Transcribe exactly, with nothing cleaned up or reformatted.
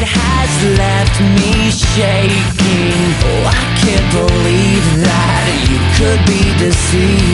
has left me shaking. Oh, I can't believe that you could be deceived.